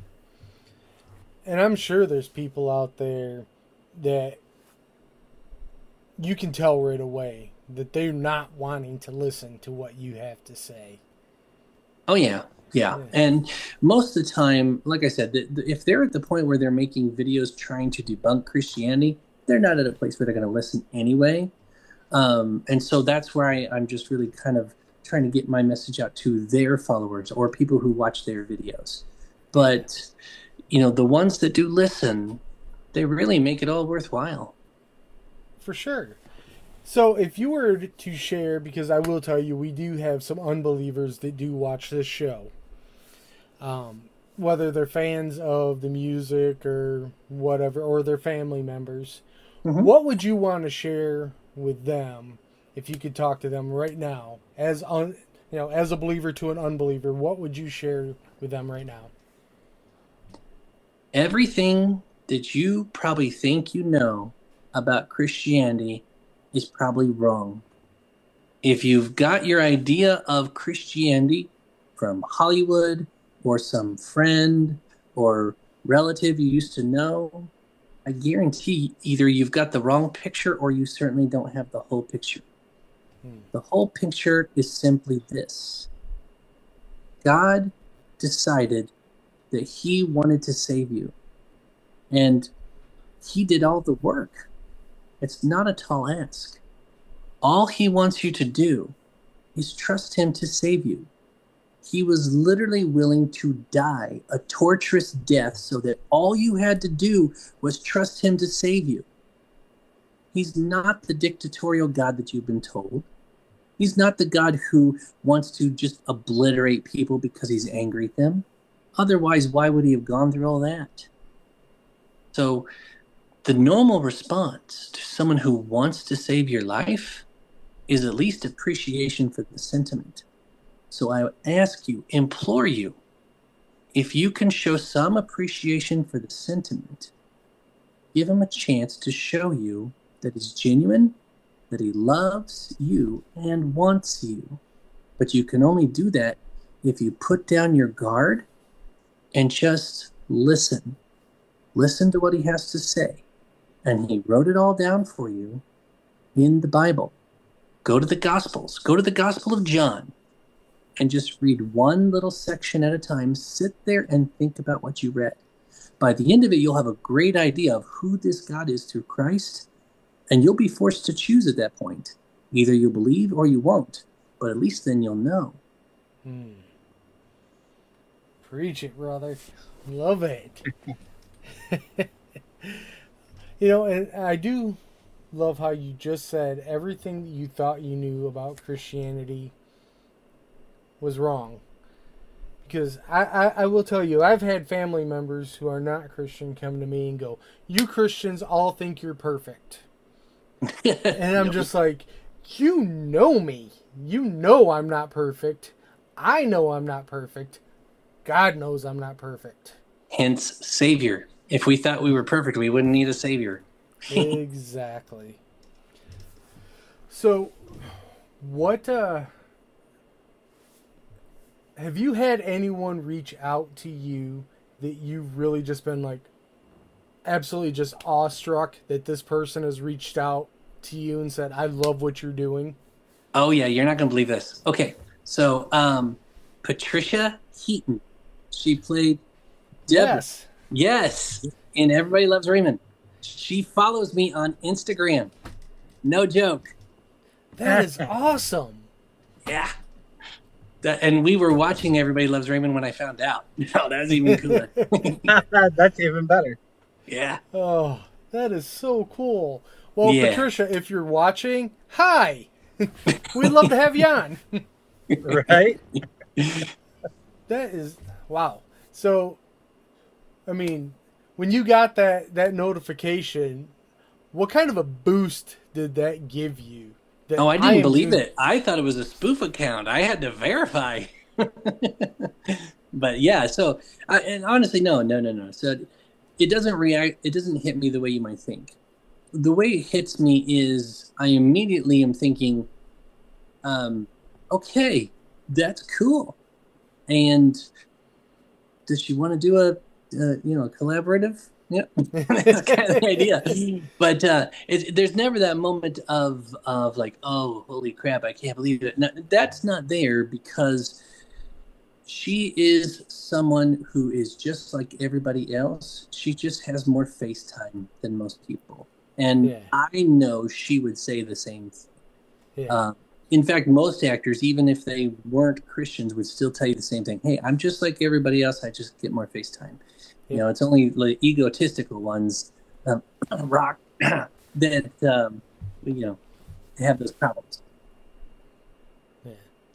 And I'm sure there's people out there that you can tell right away that they're not wanting to listen to what you have to say. Oh, yeah. Yeah. Yeah. And most of the time, like I said, the, the, if they're at the point where they're making videos trying to debunk Christianity, they're not at a place where they're going to listen anyway. Um, and so that's where I, I'm just really kind of trying to get my message out to their followers or people who watch their videos. But, you know, the ones that do listen, they really make it all worthwhile. For sure. So if you were to share, because I will tell you, we do have some unbelievers that do watch this show. Um, whether they're fans of the music or whatever, or they're family members. Mhm. What would you want to share with them if you could talk to them right now as un, you know, as a believer to an unbeliever? What would you share with them right now? Everything that you probably think you know about Christianity is probably wrong. If you've got your idea of Christianity from Hollywood or some friend or relative you used to know, I guarantee either you've got the wrong picture or you certainly don't have the whole picture. Hmm. The whole picture is simply this. God decided that he wanted to save you. And he did all the work. It's not a tall ask. All he wants you to do is trust him to save you. He was literally willing to die a torturous death so that all you had to do was trust him to save you. He's not the dictatorial God that you've been told. He's not the God who wants to just obliterate people because he's angry at them. Otherwise, why would he have gone through all that? So the normal response to someone who wants to save your life is at least appreciation for the sentiment. So I ask you, implore you, if you can show some appreciation for the sentiment, give him a chance to show you that he's genuine, that he loves you and wants you. But you can only do that if you put down your guard and just listen. Listen to what he has to say. And he wrote it all down for you in the Bible. Go to the Gospels. Go to the Gospel of John and just read one little section at a time. Sit there and think about what you read. By the end of it, you'll have a great idea of who this God is through Christ, and you'll be forced to choose at that point. Either you believe or you won't, but at least then you'll know. Hmm. Preach it, brother. Love it. You know, and I do love how you just said everything that you thought you knew about Christianity was wrong. Because I, I, I will tell you, I've had family members who are not Christian come to me and go, "You Christians all think you're perfect." And I'm just like, you know me. You know I'm not perfect. I know I'm not perfect. God knows I'm not perfect. Hence, Savior. If we thought we were perfect, we wouldn't need a Savior. Exactly. So, what, uh, have you had anyone reach out to you that you've really just been like absolutely just awestruck that this person has reached out to you and said, I love what you're doing? Oh, yeah, you're not going to believe this. Okay, so um, Patricia Heaton, she played Deborah. Yes. Yes, and Everybody Loves Raymond. She follows me on Instagram. No joke. That is awesome. Yeah. That, and we were watching Everybody Loves Raymond when I found out. Oh, that's even cooler. That's even better. Yeah. Oh, that is so cool. Well, Yeah. Patricia, if you're watching, hi. We'd love to have you on. Right? That is, wow. So, I mean, when you got that, that notification, what kind of a boost did that give you? That Oh, I didn't am believe doing- it. I thought it was a spoof account. I had to verify. But yeah, so, I, and honestly, no, no, no, no. So it doesn't react, it doesn't hit me the way you might think. The way it hits me is I immediately am thinking, um, okay, that's cool. And does she want to do a, uh, you know, collaborative? Yep, that's kind of the idea. But uh, it, there's never that moment of of like, oh, holy crap, I can't believe it. No, that's not there because she is someone who is just like everybody else. She just has more FaceTime than most people, and Yeah. I know she would say the same thing. Yeah. Uh, in fact, most actors, even if they weren't Christians, would still tell you the same thing. Hey, I'm just like everybody else. I just get more FaceTime. You know, it's only the egotistical ones, um, rock, that, um, you know, they have those problems. Yeah.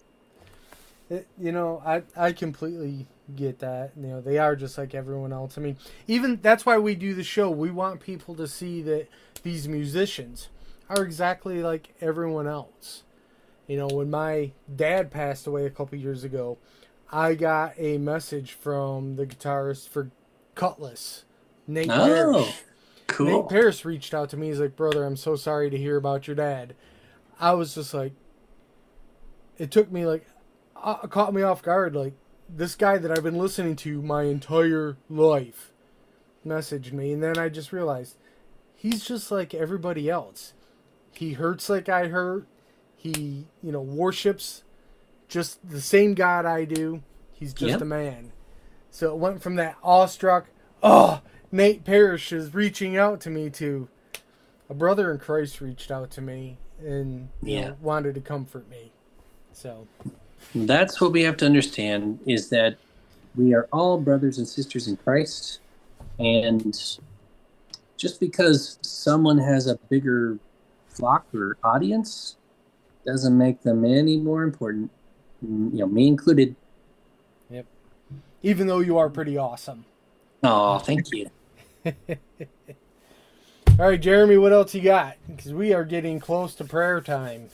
It, you know, I, I completely get that. You know, they are just like everyone else. I mean, even that's why we do the show. We want people to see that these musicians are exactly like everyone else. You know, when my dad passed away a couple years ago, I got a message from the guitarist for Cutlass, Nate Oh, Parrish. cool. Nate Parrish reached out to me. He's like, brother, I'm so sorry to hear about your dad. I was just like, it took me like, uh, caught me off guard. Like, this guy that I've been listening to my entire life messaged me. And then I just realized he's just like everybody else. He hurts like I hurt. He, you know, worships just the same God I do. He's just Yep. a man. So it went from that awestruck, oh, Nate Parrish is reaching out to me, to a brother in Christ reached out to me and you Yeah. know, wanted to comfort me. So, That's what we have to understand is that we are all brothers and sisters in Christ. And just because someone has a bigger flock or audience doesn't make them any more important. You know, me included. yep. Even though you are pretty awesome. Oh, thank you. All right, Jeremy, what else you got? Because we are getting close to prayer time.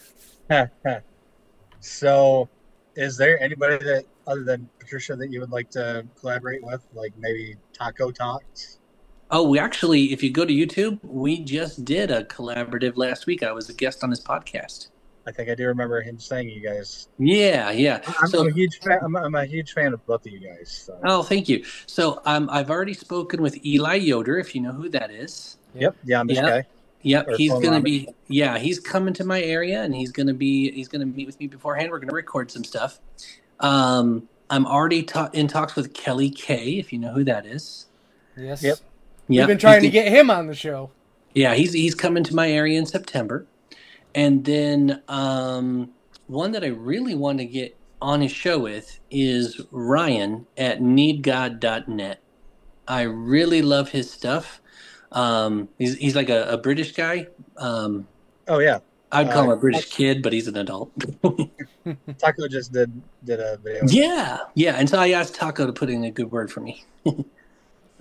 So, is there anybody that, other than Patricia, that you would like to collaborate with? Like maybe Taco Talks? Oh, we actually, if you go to YouTube, we just did a collaborative last week. I was a guest on his podcast. I think I do remember him saying you guys. Yeah, yeah. I'm, So, I'm a huge fan. I'm, I'm a huge fan of both of you guys. So. oh, thank you. So, um, I've already spoken with Eli Yoder, if you know who that is. Yep. Yeah, I'm this Yep. guy. Yep, Or he's phone gonna line. be. Yeah, he's coming to my area, and he's gonna be. He's gonna meet with me beforehand. We're gonna record some stuff. Um, I'm already ta- in talks with Kelly Kay, if you know who that is. Yes. Yep. We've Yep, been trying to he's- get him on the show. Yeah, he's he's coming to my area in September, and then um, one that I really want to get on his show with is Ryan at need god dot net. I really love his stuff. Um, he's he's like a, a British guy. Um, Oh yeah. I'd call him Uh, a British kid, but he's an adult. Taco just did did a video. Yeah, yeah. And so I asked Taco to put in a good word for me.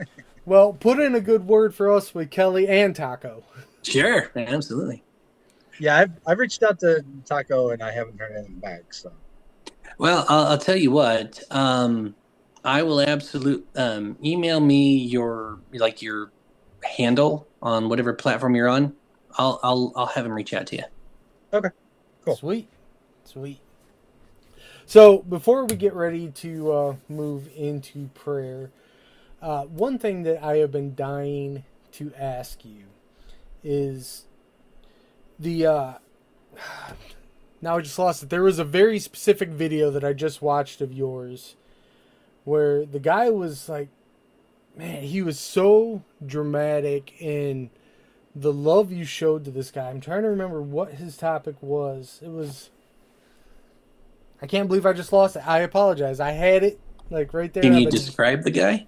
Well, put in a good word for us with Kelly and Taco. Sure, absolutely. Yeah, I've I've reached out to Taco and I haven't heard anything back. So Well, I'll, I'll tell you what. Um, I will absolute um, email me your like your handle on whatever platform you're on. I'll I'll I'll have him reach out to you. okay, cool. Sweet, sweet. So before we get ready to uh, move into prayer, uh, one thing that I have been dying to ask you is the. Uh, now I just lost it. There was a very specific video that I just watched of yours, where the guy was like, man, he was so dramatic in the love you showed to this guy. I'm trying to remember what his topic was. It was. I can't believe I just lost it. I apologize. I had it like right there. Can you but- describe the guy?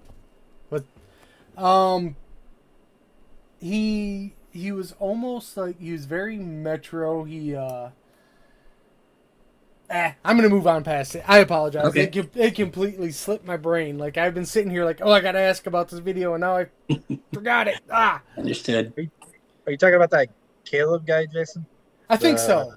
Um, he he was almost like he was very metro. He uh, eh, I'm gonna move on past it. I apologize. Okay. It, com- it completely slipped my brain. Like I've been sitting here like, oh, I gotta ask about this video, and now I forgot it. Ah, Understood. Are you talking about that Caleb guy, Jason? I think The- so.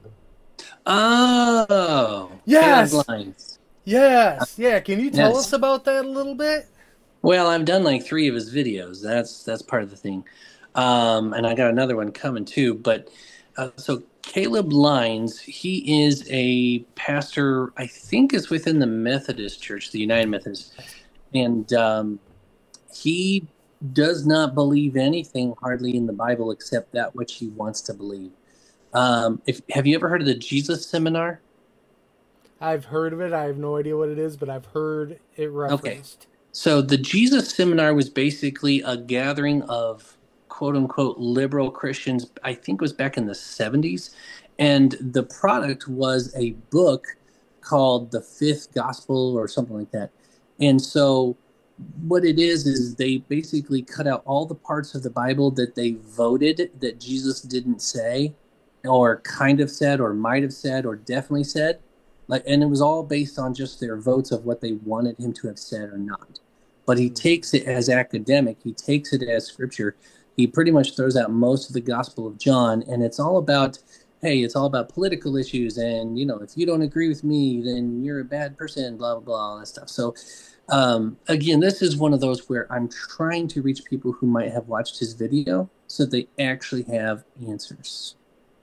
Oh, Yes. Caleb Lines. Yes, yeah. Can you tell Yes. us about that a little bit? Well, I've done like three of his videos. That's that's part of the thing, um, and I got another one coming too. But uh, so Caleb Lines, he is a pastor. I think is within the Methodist Church, the United Methodist, and um, he does not believe anything hardly in the Bible except that which he wants to believe. Um, if have you ever heard of the Jesus Seminar? I've heard of it. I have no idea what it is, but I've heard it referenced. So the Jesus Seminar was basically a gathering of quote unquote liberal Christians. I think it was back in the seventies. And the product was a book called The Fifth Gospel or something like that. And so what it is, is they basically cut out all the parts of the Bible that they voted that Jesus didn't say or kind of said or might have said or definitely said. Like, and it was all based on just their votes of what they wanted him to have said or not. But he takes it as academic. He takes it as scripture. He pretty much throws out most of the Gospel of John, and it's all about, hey, it's all about political issues. And, you know, if you don't agree with me, then you're a bad person, blah, blah, blah, all that stuff. So, um, again, this is one of those where I'm trying to reach people who might have watched his video so that they actually have answers.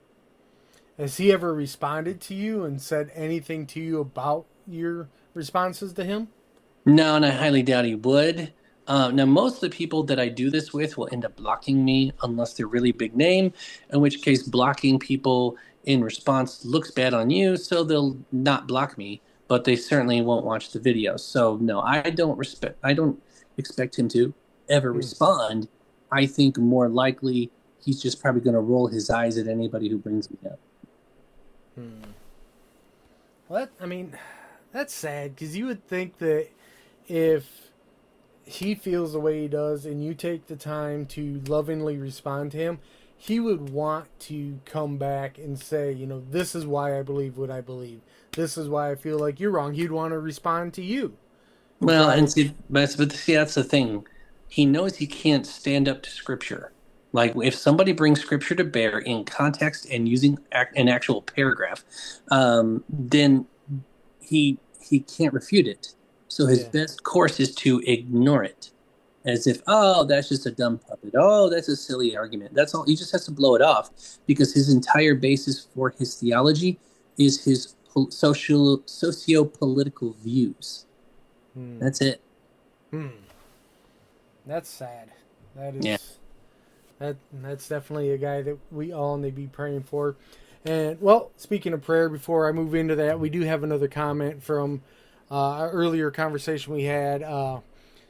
Has he ever responded to you and said anything to you about your responses to him? No, and I highly doubt he would. Uh, now, most of the people that I do this with will end up blocking me unless they're really big name, in which case blocking people in response looks bad on you, so they'll not block me, but they certainly won't watch the video. So, no, I don't respect. I don't expect him to ever Hmm. respond. I think more likely he's just probably going to roll his eyes at anybody who brings me up. Hmm. Well, that, I mean, that's sad because you would think that if he feels the way he does and you take the time to lovingly respond to him, he would want to come back and say, you know, this is why I believe what I believe. This is why I feel like you're wrong. He'd want to respond to you. Well, Right. and see, but, but see, that's the thing. He knows he can't stand up to Scripture. Like, if somebody brings Scripture to bear in context and using ac- an actual paragraph, um, then he he can't refute it. So his Yeah. best course is to ignore it, as if, oh, that's just a dumb puppet. Oh, that's a silly argument. That's all. He just has to blow it off because his entire basis for his theology is his pol- social socio-political views. Hmm. That's it. Hmm. That's sad. That is. Yeah. That that's definitely a guy that we all need to be praying for. And well, speaking of prayer, before I move into that, we do have another comment from uh, our earlier conversation we had. Uh,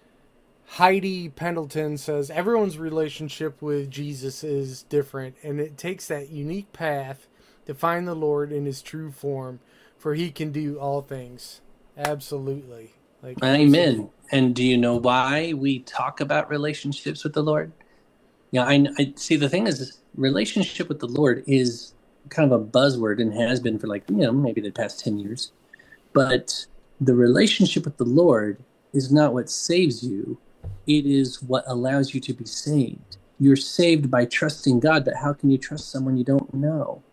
Heidi Pendleton says everyone's relationship with Jesus is different, and it takes that unique path to find the Lord in His true form, for He can do all things. Absolutely. Like, Amen. And do you know why we talk about relationships with the Lord? Yeah, I, I see. The thing is, relationship with the Lord is kind of a buzzword and has been for like, you know, maybe the past ten years. But the relationship with the Lord is not what saves you. It is what allows you to be saved. You're saved by trusting God, but how can you trust someone you don't know?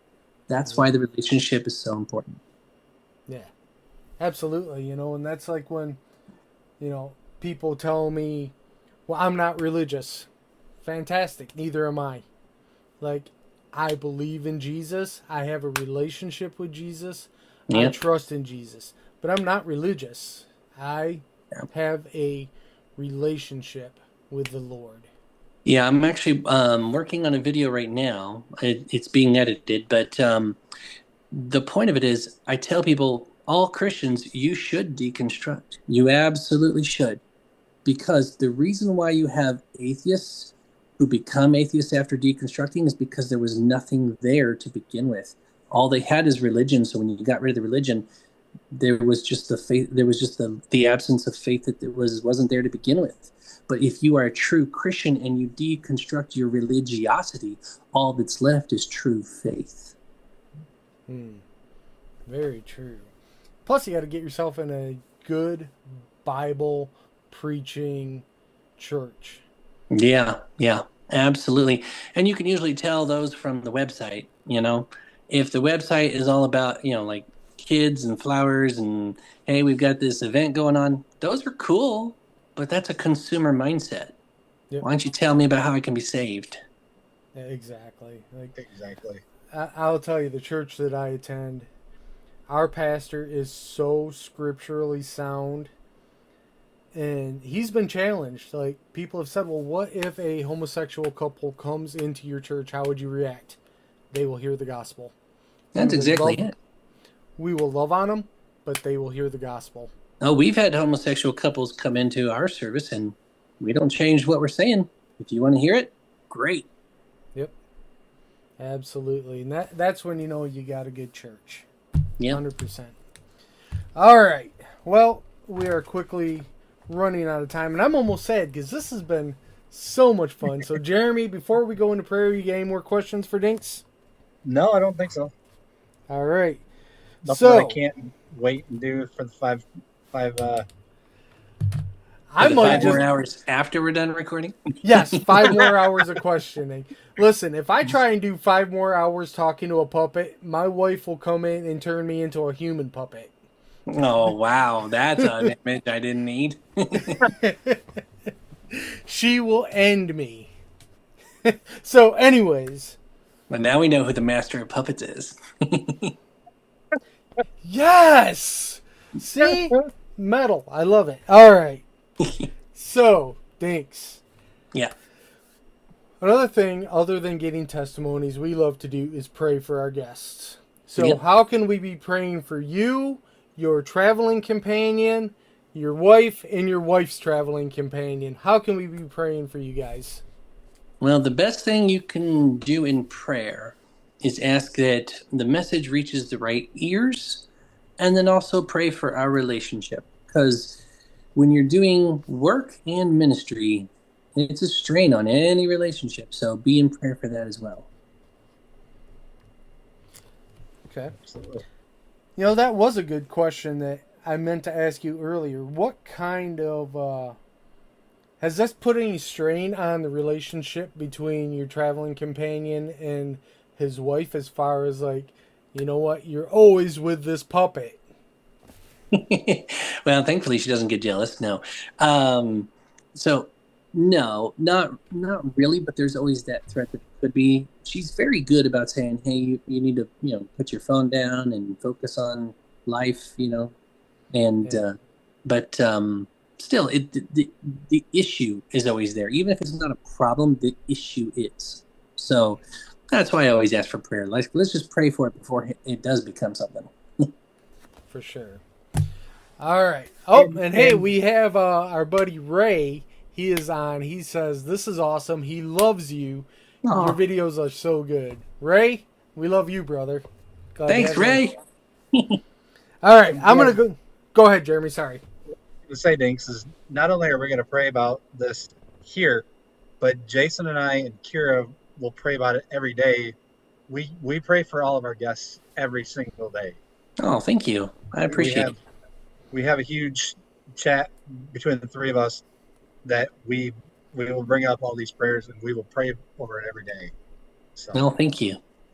That's why the relationship is so important. Yeah, absolutely. You know, and that's like when, you know, people tell me, well, I'm not religious. Fantastic. Neither am I. Like, I believe in Jesus. I have a relationship with Jesus. Yeah. I trust in Jesus. But I'm not religious. I Yeah. have a relationship with the Lord. Yeah, I'm actually um, working on a video right now. It, it's being edited, but um, the point of it is I tell people, all Christians, you should deconstruct. You absolutely should. Because the reason why you have atheists who become atheists after deconstructing is because there was nothing there to begin with. All they had is religion. So when you got rid of the religion, there was just the faith. There was just the, the absence of faith that there was wasn't there to begin with. But if you are a true Christian and you deconstruct your religiosity, all that's left is true faith. Hmm. Very true. Plus, you got to get yourself in a good Bible preaching church. Yeah, yeah, absolutely. And you can usually tell those from the website, you know. If the website is all about, you know, like kids and flowers and, hey, we've got this event going on, those are cool, but that's a consumer mindset. Yep. Why don't you tell me about how I can be saved? Yeah, exactly. Like, Exactly. I, I'll tell you, the church that I attend, our pastor is so scripturally sound. And he's been challenged. Like, people have said, well, what if a homosexual couple comes into your church? How would you react? They will hear the gospel. That's exactly love, it. We will love on them, but they will hear the gospel. Oh, we've had homosexual couples come into our service, and we don't change what we're saying. If you want to hear it, great. Yep. Absolutely. And that, that's when you know you got a good church. Yeah. one hundred percent. All right. Well, we are quickly running out of time, and I'm almost sad because this has been so much fun. So, Jeremy, before we go into prayer, you got any more questions for Dinks? No, I don't think so. All right. Nothing so that I can't wait and do for the five, five. Uh, I the might five just more hours after we're done recording. yes, five more hours of questioning. Listen, if I try and do five more hours talking to a puppet, my wife will come in and turn me into a human puppet. Oh, wow. That's an image I didn't need. She will end me. So, anyways. But now we know who the master of puppets is. Yes! See? Metal. I love it. All right. So, Dinks. Yeah. Another thing, other than getting testimonies, we love to do is pray for our guests. So, Yep. how can we be praying for you, your traveling companion, your wife, and your wife's traveling companion? How can we be praying for you guys? Well, the best thing you can do in prayer is ask that the message reaches the right ears, and then also pray for our relationship. Because when you're doing work and ministry, it's a strain on any relationship. So be in prayer for that as well. Okay. absolutely. You know, that was a good question that I meant to ask you earlier. What kind of, uh, has this put any strain on the relationship between your traveling companion and his wife as far as, like, you know what, you're always with this puppet? Well, thankfully she doesn't get jealous. No. Um, so no, not, not really, but there's always that threat that could be. She's very good about saying, hey, you, you need to, you know, put your phone down and focus on life, you know, and, Yeah. uh, but, um, still it, the, the, the issue is always there. Even if it's not a problem, the issue is. So that's why I always ask for prayer. Like, let's just pray for it before it, it does become something. For sure. All right. Oh, And- and hey, and- we have uh, our buddy Ray. He is on. He says, this is awesome. He loves you. Aw. Your videos are so good. Ray, we love you, brother. Glad to Thanks, have you. Ray. All right. I'm going to go. Go ahead, Jeremy. Sorry. To say, Dinks, is not only are we going to pray about this here, but Jason and I and Kira will pray about it every day. We we pray for all of our guests every single day. Oh, thank you. I appreciate we have, it. We have a huge chat between the three of us that we we will bring up all these prayers and we will pray over it every day. So Well, thank you.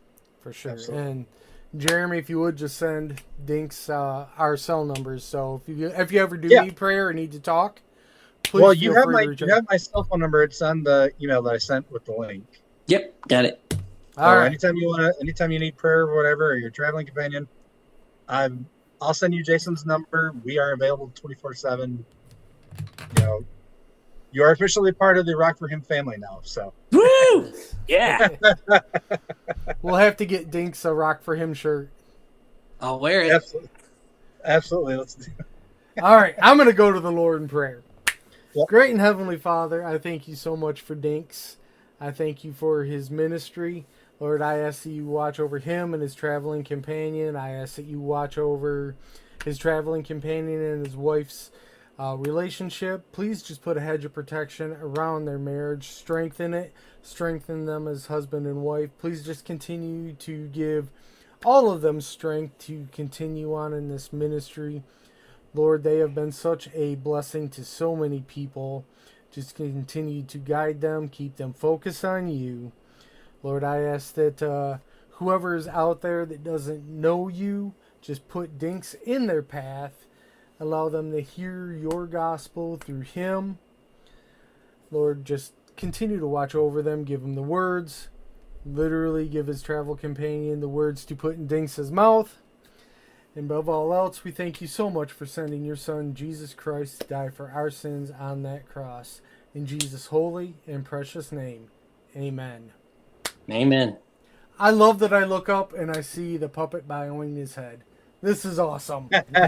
For sure. Absolutely. And Jeremy, if you would just send Dinks uh, our cell numbers. So if you if you ever do Yeah. need prayer or need to talk, please Well, feel you have free my to reach you out. have my cell phone number. It's on the email that I sent with the link. Yep, got it. All so right. anytime you want to, anytime you need prayer or whatever, or your traveling companion, I'm. I'll send you Jason's number. We are available twenty-four seven. You know, you are officially part of the Rock for Him family now. So Woo! Yeah, We'll have to get Dinks a Rock for Him shirt. I'll wear it. absolutely, absolutely. Let's do. All right, I'm going to go to the Lord in prayer. Yep. Great and Heavenly Father, I thank you so much for Dinks. I thank you for his ministry. Lord, I ask that you watch over him and his traveling companion. I ask that you watch over his traveling companion and his wife's uh, relationship. Please just put a hedge of protection around their marriage. Strengthen it. Strengthen them as husband and wife. Please just continue to give all of them strength to continue on in this ministry. Lord, they have been such a blessing to so many people. Just continue to guide them, keep them focused on you. Lord, I ask that uh, whoever is out there that doesn't know you, just put Dinks in their path. Allow them to hear your gospel through him. Lord, just continue to watch over them. Give him the words. Literally give his travel companion the words to put in Dinks' mouth. And above all else, we thank you so much for sending your son, Jesus Christ, to die for our sins on that cross. In Jesus' holy and precious name, amen. Amen. I love that I look up and I see the puppet bowing his head. This is awesome.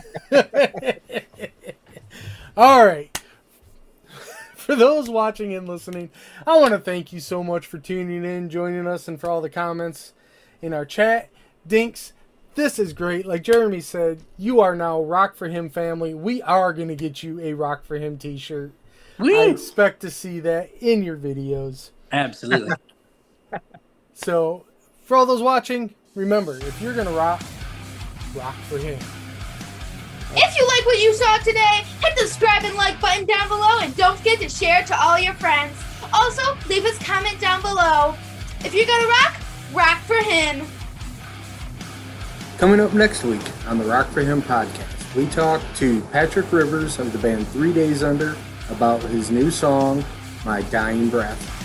All right. For those watching and listening, I want to thank you so much for tuning in, joining us, and for all the comments in our chat. Dinks, this is great. Like Jeremy said, you are now Rock for Him family. We are going to get you a Rock for Him t-shirt. Woo! I expect to see that in your videos. Absolutely. So, for all those watching, remember, if you're going to rock, rock for Him. If you like what you saw today, hit the subscribe and like button down below, and don't forget to share it to all your friends. Also, leave us a comment down below. If you're gonna rock, rock for him. Coming up next week on the Rock for Him podcast, we talk to Patrick Rivers of the band Three Days Under about his new song, My Dying Breath.